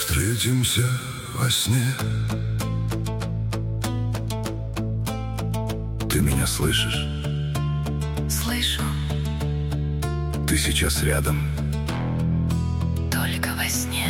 Встретимся во сне. Ты меня слышишь? Слышу, Ты сейчас рядом. только во сне.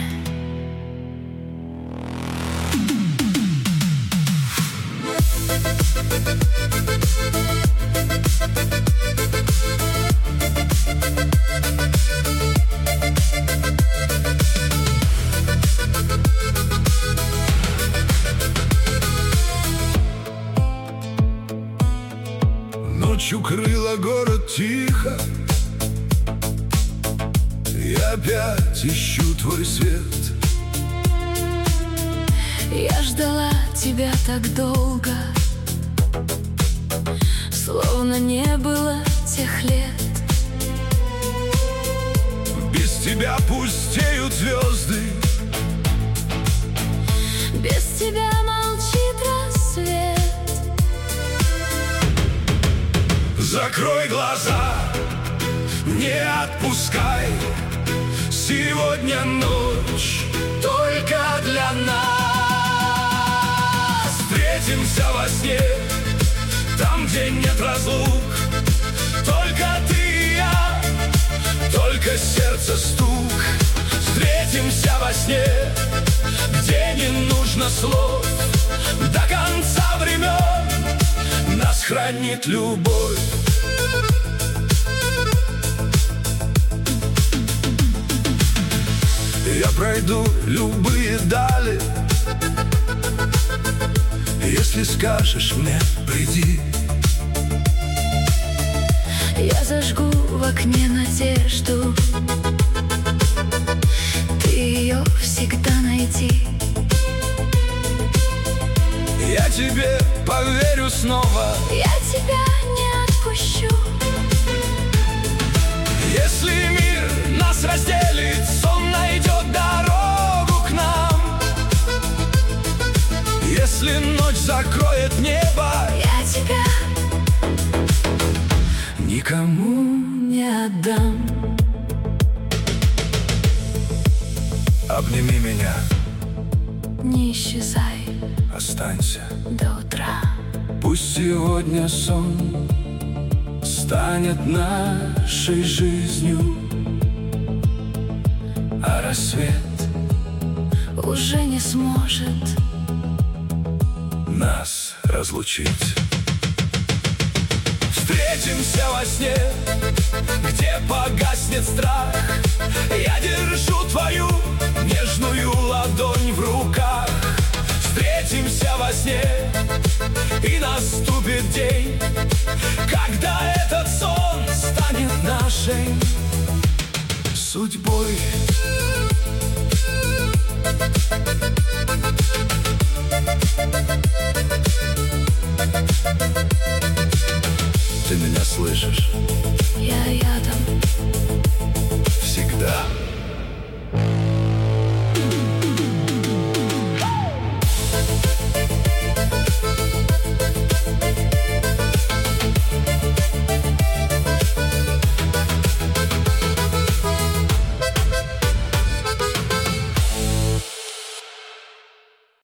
Ночью крыла город тихо, я опять ищу твой свет. Я ждала тебя так долго, словно не было тех лет. Без тебя пустеют звезды, Без тебя молчит рассвет. закрой глаза, не отпускай. Сегодня ночь только для нас. Встретимся во сне, там, где нет разлук. Только ты и я, только сердце стук. Встретимся во сне, где не нужно слов. До конца времен нас хранит любовь. Я пройду любые дали, если скажешь мне приди. Я зажгу в окне надежду, ты ее всегда найди. Я тебе поверю снова, Я тебя не отпущу. если мир нас разделит, сон найдет дорогу к нам. Если ночь закроет небо, Я тебя никому не отдам. обними меня, Не исчезай останься. до утра. Пусть сегодня сон станет нашей жизнью, а рассвет Уже не сможет нас разлучить. Встретимся во сне, где погаснет страх. Я держу твою нежную ладонь в руках. Встретимся во сне, и наступит день, когда этот сон станет нашей судьбой. Ты меня слышишь? я рядом. Всегда.